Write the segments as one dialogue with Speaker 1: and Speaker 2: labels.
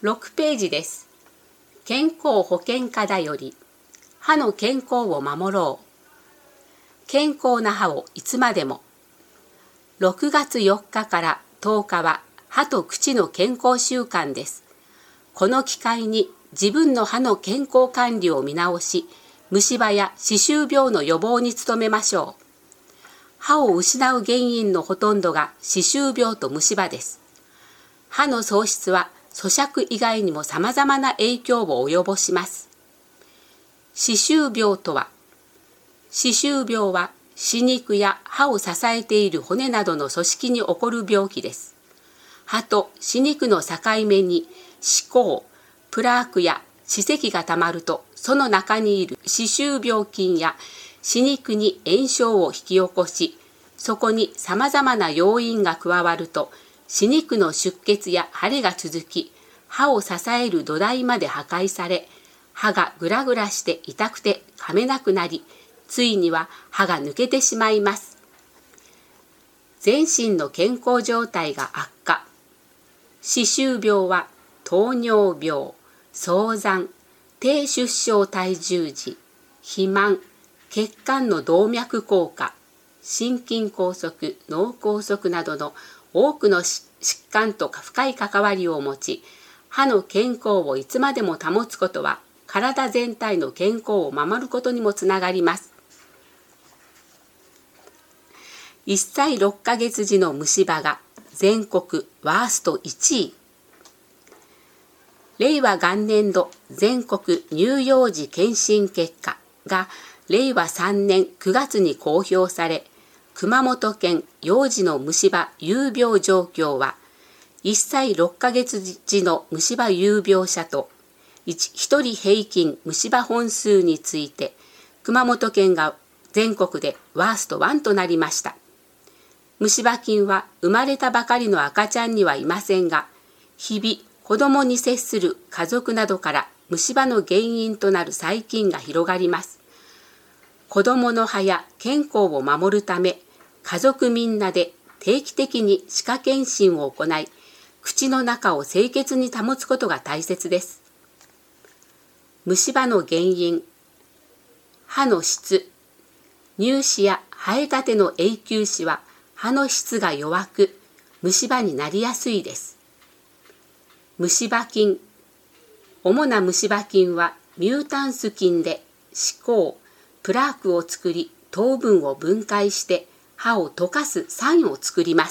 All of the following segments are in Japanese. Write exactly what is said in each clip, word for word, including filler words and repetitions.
Speaker 1: ろくページです。健康保険課だより、歯の健康を守ろう。健康な歯をいつまでも。ろくがつよっかからとおかは歯と口の健康週間です。この機会に自分の歯の健康管理を見直し、虫歯や歯周病の予防に努めましょう。歯を失う原因のほとんどが歯周病と虫歯です。歯の喪失は咀嚼以外にも様々な影響を及ぼします。歯周病とは、歯周病は歯肉や歯を支えている骨などの組織に起こる病気です。歯と歯肉の境目に歯垢、プラークや歯石がたまると、その中にいる歯周病菌や歯肉に炎症を引き起こし、そこに様々な要因が加わると、歯肉の出血や腫れが続き、歯を支える土台まで破壊され、歯がグラグラして痛くて噛めなくなり、ついには歯が抜けてしまいます。全身の健康状態が悪化。歯周病は糖尿病、早産、低出生体重児、肥満、血管の動脈硬化、心筋梗塞、脳梗塞などの多くの疾患と深い関わりを持ち、歯の健康をいつまでも保つことは、体全体の健康を守ることにもつながります。いっさいろっかげつ児の虫歯が全国ワーストいちい。令和元年度全国乳幼児検診結果が令和さんねんくがつに公表され、熊本県幼児の虫歯有病状況は、いっさいろっかげつ児の虫歯有病者とひとり平均虫歯本数について、熊本県が全国でワーストいちとなりました。虫歯菌は生まれたばかりの赤ちゃんにはいませんが、日々子どもに接する家族などから虫歯の原因となる細菌が広がります。子どもの歯や健康を守るため、家族みんなで定期的に歯科検診を行い、口の中を清潔に保つことが大切です。虫歯の原因、歯の質。乳歯や生えたての永久歯は歯の質が弱く、虫歯になりやすいです。虫歯菌。主な虫歯菌はミュータンス菌で歯垢、プラークを作り、糖分を分解して歯を溶かす酸を作ります。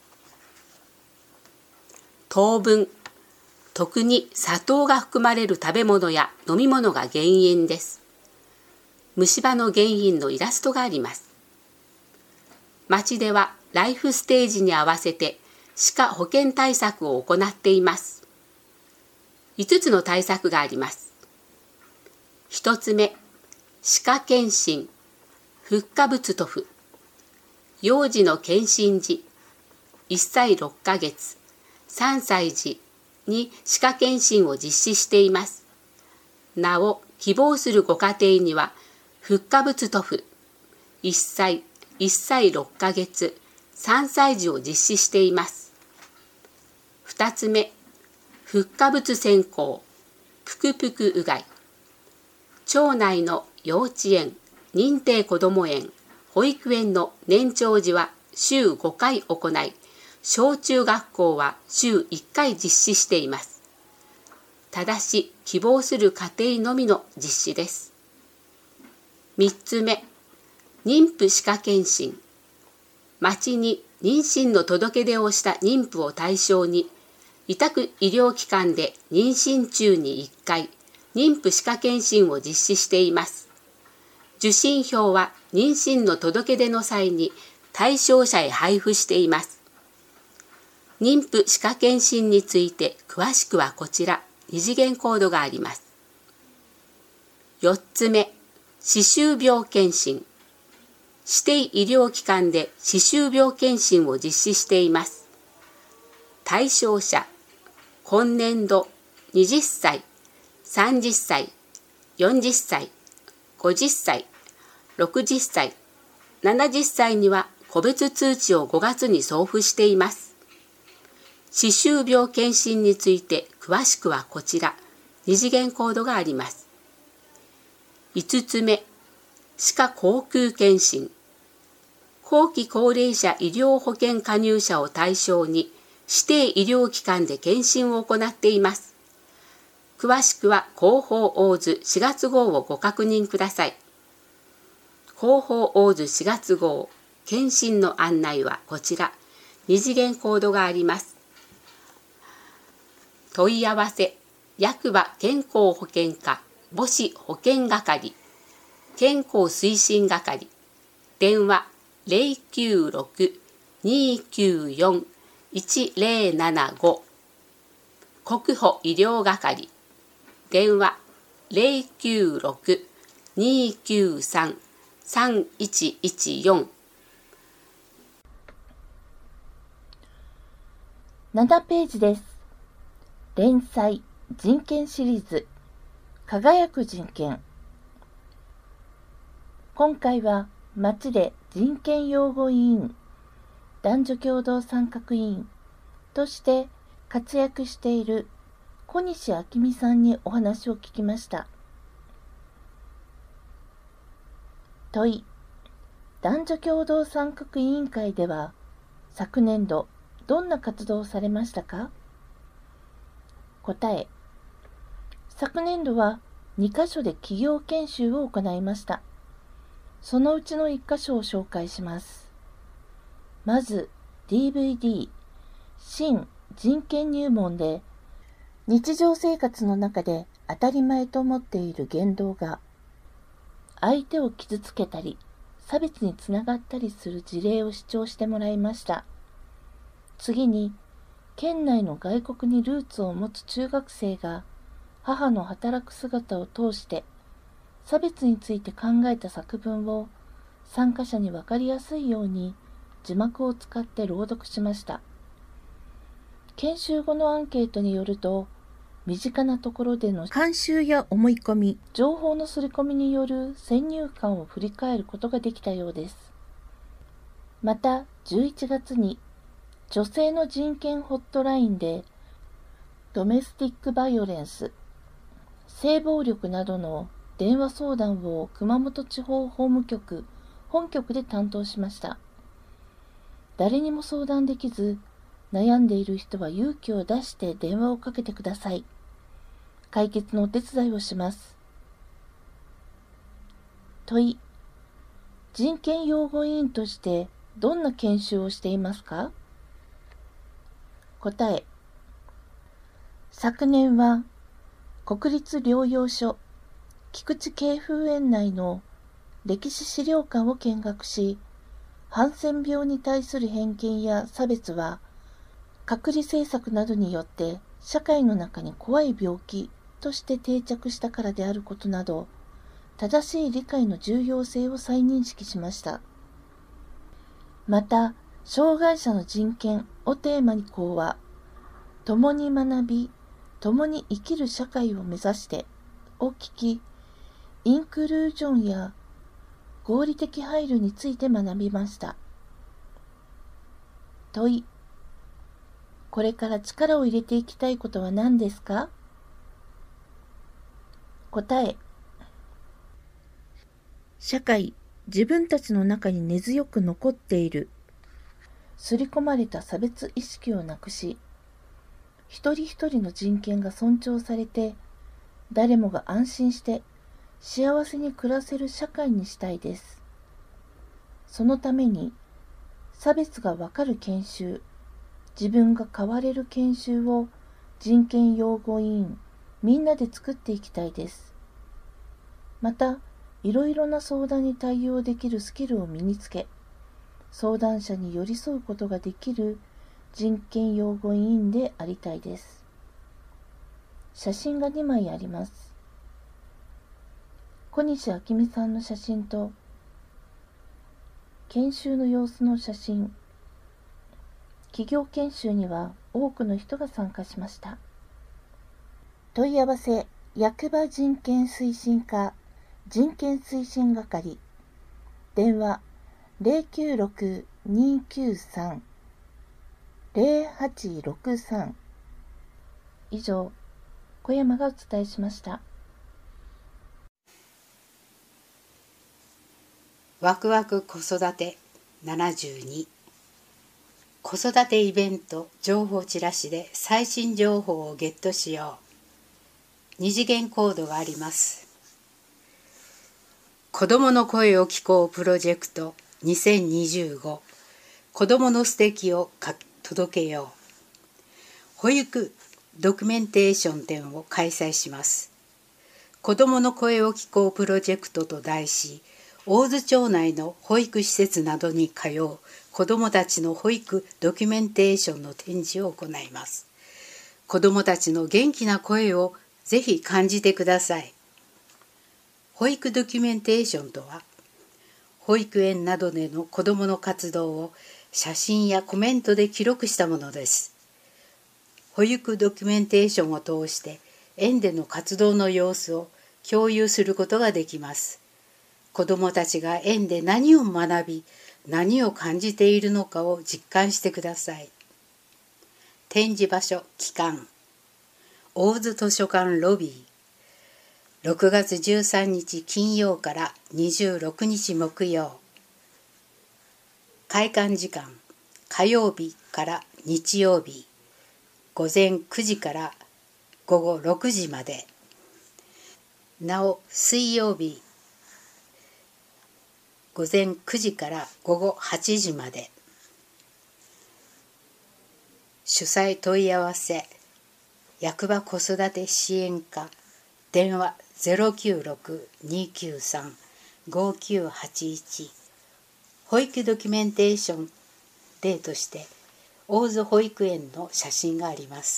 Speaker 1: 糖分。特に砂糖が含まれる食べ物や飲み物が原因です。虫歯の原因のイラストがあります。町ではライフステージに合わせて歯科保健対策を行っています。いつつの対策があります。ひとつめ、歯科検診、フッ化物塗布。幼児の検診時、いっさいろっかげつ、さんさい児に歯科検診を実施しています。なお、希望するご家庭には、フッ化物塗布、いっさい、いっさいろっかげつ、さんさい児を実施しています。ふたつめ、フッ化物潜行、ぷくぷくうがい。町内の幼稚園、認定こども園、保育園の年長児は週ごかい行い、小中学校は週いっかい実施しています。ただし、希望する家庭のみの実施です。みっつめ、妊婦歯科検診。町に妊娠の届け出をした妊婦を対象に、委託医療機関で妊娠中にいっかい、妊婦歯科検診を実施しています。受診票は妊娠の届け出の際に対象者へ配布しています。妊婦歯科検診について詳しくはこちら、二次元コードがあります。よっつめ、歯周病検診。指定医療機関で歯周病検診を実施しています。対象者、今年度はたち、さんじゅっさい、よんじゅっさい、ごじゅっさい、ろくじゅっさい、ななじゅっさいには個別通知をごがつに送付しています。歯周病検診について詳しくはこちら、二次元コードがあります。いつつめ、歯科口腔検診。後期高齢者医療保険加入者を対象に指定医療機関で検診を行っています。詳しくは広報大津しがつ号をご確認ください。広報大津しがつ号、検診の案内はこちら、二次元コードがあります。問い合わせ、役場健康保険課母子保健係、健康推進係、電話 ゼロきゅうろく にーきゅうよん いちゼロななご、国保医療係、電話 ゼロきゅうろく にーきゅうさん さんいちいちよん。
Speaker 2: ななページです。連載人権シリーズ輝く人権。今回は町で人権擁護委員、男女共同参画委員として活躍している小西明美さんにお話を聞きました。問い、男女共同参画委員会では昨年度どんな活動をされましたか？答え、昨年度はにかしょで企業研修を行いました。そのうちのいっかしょを紹介します。まず ディーブイディー 新人権入門で日常生活の中で当たり前と思っている言動が相手を傷つけたり差別につながったりする事例を主張してもらいました。次に県内の外国にルーツを持つ中学生が母の働く姿を通して差別について考えた作文を参加者に分かりやすいように字幕を使って朗読しました。研修後のアンケートによると、身近なところでの慣習や思い込み、情報の刷り込みによる先入観を振り返ることができたようです。またじゅういちがつに女性の人権ホットラインでドメスティックバイオレンス、性暴力などの電話相談を熊本地方法務局本局で担当しました。誰にも相談できず悩んでいる人は勇気を出して電話をかけてください。解決のお手伝いをします。問い、人権擁護委員としてどんな研修をしていますか？答え、昨年は国立療養所菊池渓風園内の歴史資料館を見学し、ハンセン病に対する偏見や差別は隔離政策などによって社会の中に怖い病気として定着したからであることなど、正しい理解の重要性を再認識しました。また、障害者の人権をテーマに講話、共に学び、共に生きる社会を目指してを聞き、インクルージョンや合理的配慮について学びました。問い、これから力を入れていきたいことは何ですか？答え、社会、自分たちの中に根強く残っている、刷り込まれた差別意識をなくし、一人一人の人権が尊重されて、誰もが安心して幸せに暮らせる社会にしたいです。そのために、差別がわかる研修、自分が変われる研修を人権擁護委員みんなで作っていきたいです。また、いろいろな相談に対応できるスキルを身につけ、相談者に寄り添うことができる人権擁護委員でありたいです。写真がにまいあります。小西明美さんの写真と、研修の様子の写真。企業研修には多くの人が参加しました。問い合わせ、役場人権推進課人権推進係、電話 ゼロきゅうろく にーきゅうさん ゼロはちろくさん、 以上、小山がお伝えしました。
Speaker 1: ワクワク子育てななじゅうに、子育てイベント情報チラシで最新情報をゲットしよう。二次元コードがあります。子どもの声を聞こうプロジェクトにせんにじゅうご、子どもの素敵を届けよう。保育ドキュメンテーション展を開催します。子どもの声を聞こうプロジェクトと題し、大津町内の保育施設などに通う子どもたちの保育ドキュメンテーションの展示を行います。子どもたちの元気な声をぜひ感じてください。保育ドキュメンテーションとは、保育園などでの子どもの活動を写真やコメントで記録したものです。保育ドキュメンテーションを通して園での活動の様子を共有することができます。子どもたちが園で何を学び、何を感じているのかを実感してください。展示場所・期間、大津図書館ロビー、ろくがつじゅうさんにち金曜からにじゅうろくにち木曜。開館時間、火曜日から日曜日、ごぜんくじからごごろくじまで。なお、水曜日、ごぜんくじからごごはちじまで。主催問い合わせ、役場子育て支援課、電話 ゼロきゅうろく にきゅうさん ごきゅうはちいち。保育ドキュメンテーション例として大津保育園の写真があります。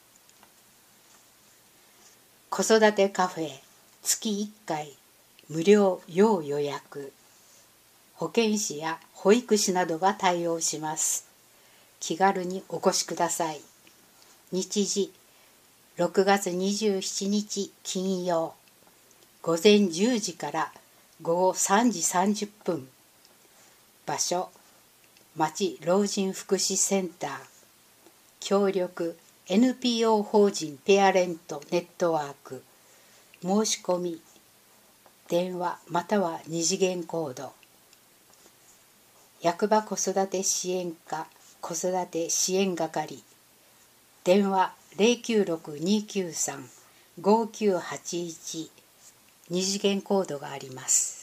Speaker 1: 子育てカフェ月いっかい無料要予約。保健師や保育士などが対応します。気軽にお越しください。日時ろくがつにじゅうしちにち金曜、ごぜんじゅうじからごごさんじさんじゅっぷん。場所、町老人福祉センター。協力 エヌピーオー 法人ペアレントネットワーク。申し込み電話または二次元コード。役場子育て支援課子育て支援係。電話 ゼロきゅうろく にきゅうさん ごきゅうはちいち。二次元コードがあります。